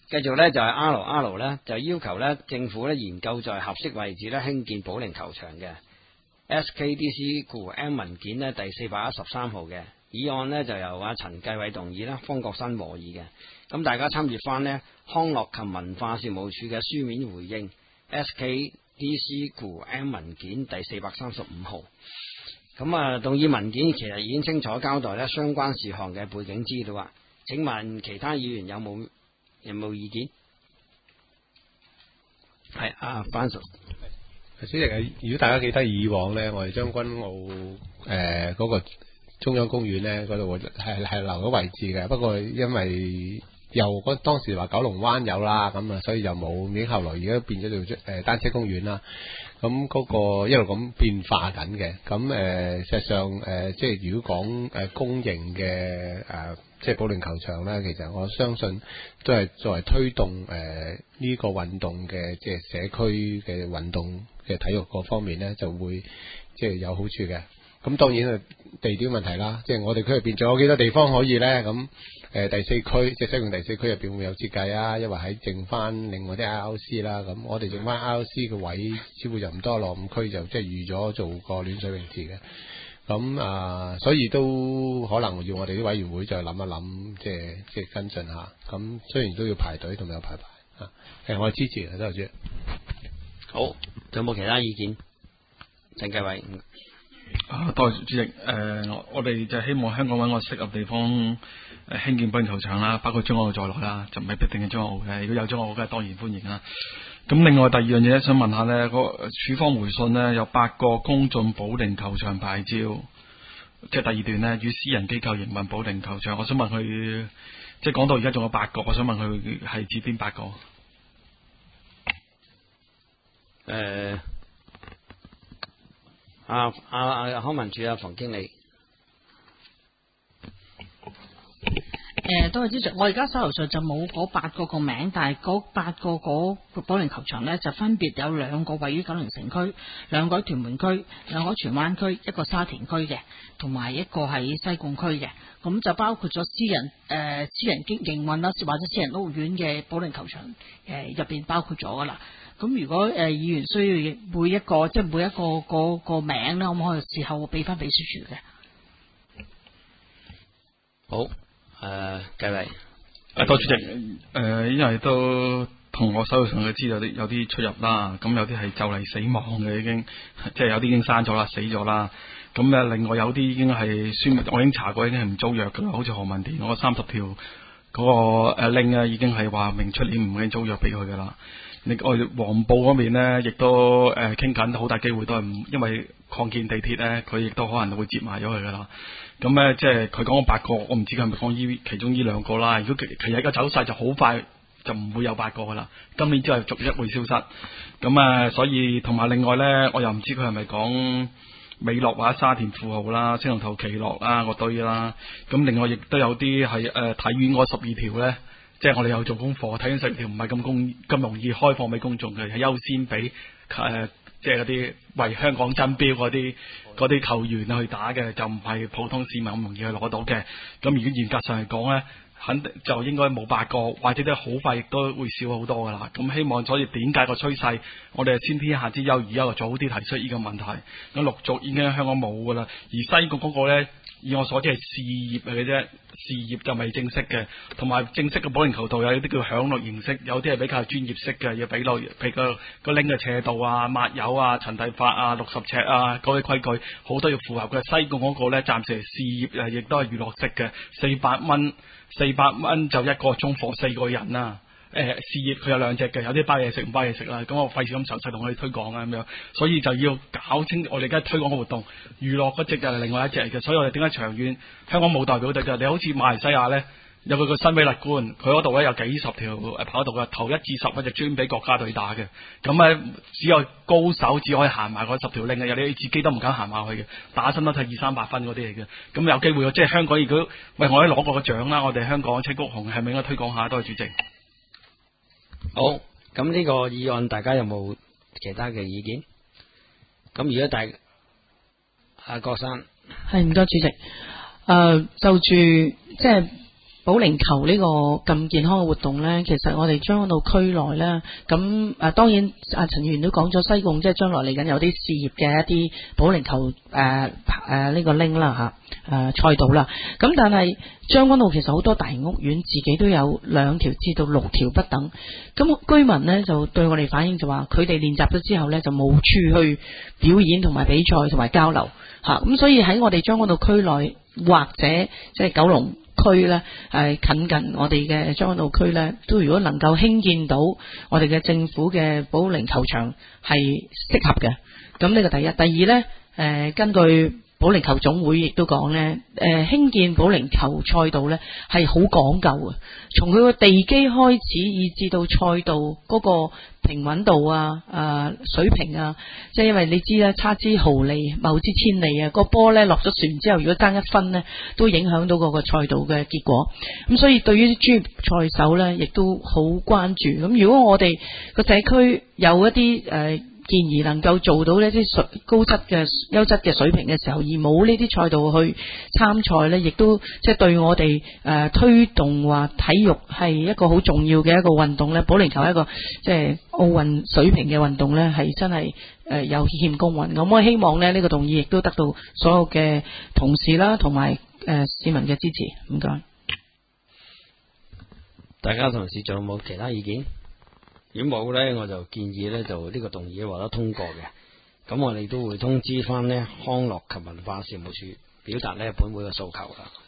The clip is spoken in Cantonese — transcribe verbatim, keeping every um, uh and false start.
繼續咧就係 R R 咧就要求咧政府咧研究在合適位置咧興建保齡球場嘅 S K D C 括弧 M 文件咧第四百一十三號嘅議案咧就由阿陳繼偉動議啦，方國新和議嘅。咁大家參閱翻呢康樂及文化事務署嘅書面回應 S K D C 括弧 M 文件第四百三十五號。咁啊，動議文件其實已經清楚交代咧相關事項嘅背景資料啊。請問其他議員有冇有冇意見？係啊，范 Sir。 主席啊，如果大家記得以往咧，我哋將軍澳誒嗰、呃那個中央公園咧嗰度係係留咗位置嘅，不過因為又嗰當時話九龍灣有啦，咁啊所以就冇，已經後來而家變咗做誒單車公園啦。咁嗰個一路咁變化緊嘅，咁誒、呃、實際上誒、呃、即係如果講誒公營嘅誒即係保齡球場咧，其實我相信都係作為推動誒呢、呃這個運動嘅即係社區嘅運動嘅體育嗰方面咧，就會即係有好處嘅。咁當然係地點問題啦，即係我哋區入邊仲有幾多地方可以咧？咁誒第四區即係西貢第四區入邊會有設計啊，因為喺剩翻另外啲 I O C 啦，咁我哋剩翻 I O C 嘅位似乎就唔多，落五區就即係預咗做個暖水泳池嘅。咁啊，所以都可能要我哋啲委員會再諗一諗，即係即係跟進下。咁雖然都要排隊同埋有排排啊，誒我支持嘅，多謝主席。 好，仲有冇其他意見？陳繼偉。 啊，多謝主席。誒、呃，我哋就希望香港揾個適合地方誒興建保齡球場啦，包括將軍澳在內啦，就唔係必定係將軍澳嘅。如果有將軍澳，梗係當然歡迎啦。咁另外第二樣嘢想問下呢，個署方回信呢，有八個公眾保齡球場牌照，即係第二段呢，與私人機構營運保齡球場。我想問佢，即係講到而家仲有八個，我想問佢係指邊八個？誒、 呃。啊啊啊！康文署啊，房經理。 誒，多謝主席。我而家手頭上就冇嗰八個個名，但係嗰八個嗰個保齡球場呢，就分別有兩個位於九龍城區，兩個喺屯門區，兩個喺荃灣區，一個沙田區嘅，同埋一個喺西貢區嘅。咁就包括咗私人誒、呃、私人經營運啦，或者私人屋苑嘅保齡球場誒入邊包括咗噶啦。咁如果誒、呃、議員需要每一個即係每一個個個名咧，可唔可以事後俾翻秘書處嘅？ 好，誒、呃，繼偉。 誒，多主席。誒、呃，因為都同我手上嘅資料有啲有啲出入啦，咁有啲係就嚟死亡嘅已經，即係有啲已經生咗啦，死咗啦。咁誒，另外有啲已經係宣，我已經查過，已經係唔租約噶啦，好似何文田嗰個三十條嗰個誒令啊，已經係話明出年唔會租約俾佢噶啦。你我哋黃埔嗰邊呢，亦都誒傾緊，好、呃、大機會都係唔，因為擴建地鐵呢，佢亦都可能會接埋咗佢噶啦。咁咧，即係佢講咗八個，我唔知佢係咪講依其中呢兩個啦。如果其其實個走勢就好快，就唔會有八個噶啦。今年之後逐一會消失。咁啊，所以同埋另外呢，我又唔知佢係咪講美樂或者沙田富豪啦、星龍頭奇樂啦嗰堆啦。咁另外亦都有啲係誒體院嗰十二條呢。即係我哋有做功課，睇緊十條唔係咁公咁容易開放俾公眾嘅，係優先俾誒、呃、即係嗰啲為香港爭標嗰啲嗰啲球員去打嘅，就唔係普通市民咁容易去攞到嘅。咁如果嚴格上嚟講咧，肯定就應該冇八個，或者都好快亦都會少好多噶啦。咁希望所以點解個趨勢，我哋係先天下之憂而憂，早啲提出呢個問題。咁陸續已經喺香港冇噶啦，而西貢嗰個咧，以我所知係試業嚟嘅啫，試業就未正式嘅，同埋正式嘅保齡球道有啲叫響綠形式，有啲係比較專業式嘅，要俾落譬如個個拎嘅斜度啊、抹油啊、層遞法啊、六十尺啊嗰啲規矩，好多要符合嘅。西貢嗰個咧，暫時係試業，亦都係娛樂式嘅，四百蚊，四百蚊就一個鐘放四個人啦。誒、呃，事業佢有兩隻嘅，有啲包嘢食唔包嘢食啦，咁我費事咁詳細同佢哋推廣啊咁樣，所以就要搞清我哋而家推廣嘅活動，娛樂嗰隻就係另外一隻嚟嘅，所以我哋點解長遠香港冇代表隊嘅？你好似馬來西亞咧，有個個新美勒官，佢嗰度咧有幾十條誒跑道嘅，頭一至十嗰隻專俾國家隊打嘅，咁咧只有高手只可以行埋嗰十條令嘅，有啲自己都唔敢行埋去嘅，打親都睇二三百分嗰啲嚟嘅，咁有機會即係香港如果喂我哋攞過個獎啦，我哋香港青谷紅係咪應該推廣下？多謝主席。 好，咁呢個議案大家有冇其他嘅意見？咁如果大阿郭生係唔該主席，誒、呃、就住即係保齡球呢個咁健康嘅活動呢，其實我哋將軍澳區內呢，咁誒當然阿陳議員都講咗西貢即係將來嚟緊有啲事業嘅一啲保齡球誒誒呢個拎啦嚇誒賽道啦，咁但係將軍澳其實好多大型屋苑自己都有兩條至到六條不等，咁居民呢就對我哋反映就話佢哋練習咗之後呢，就冇處去表演同埋比賽同埋交流嚇，咁所以喺我哋將軍澳區內或者即係九龍區咧，係近近我哋嘅將軍澳區咧，都如果能夠興建到我哋嘅政府嘅保齡球場係適合嘅。咁呢個第一，第二咧，誒、呃、根據保齡球總會亦都講咧，誒、呃、興建保齡球賽道咧係好講究嘅，從佢個地基開始，以至到賽道嗰個平穩度啊、誒、呃、水平啊，即係因為你知啦，差之毫厘，謬之千里啊，個波咧落咗船之後，如果爭一分咧，都影響到嗰個賽道嘅結果。咁所以對於專業賽手咧，亦都好關注。咁如果我哋個社區有一啲誒、呃建議能夠做到呢啲水高質嘅優質嘅水平嘅時候，而冇呢啲賽道去參賽呢，亦都即係對我哋誒、呃、推動話體育係一個好重要嘅一個運動呢，保齡球係一個即係奧運水平嘅運動呢，係真係誒、呃、有欠公允。咁我希望呢，呢、呢個動議亦都得到所有嘅同事啦同埋誒市民嘅支持。唔該， 大家同事仲有冇其他意見？如果冇呢，我就建議呢，就呢個動議獲得通過嘅。咁我哋都會通知翻呢康樂及文化事務署，表達呢本會嘅訴求啦。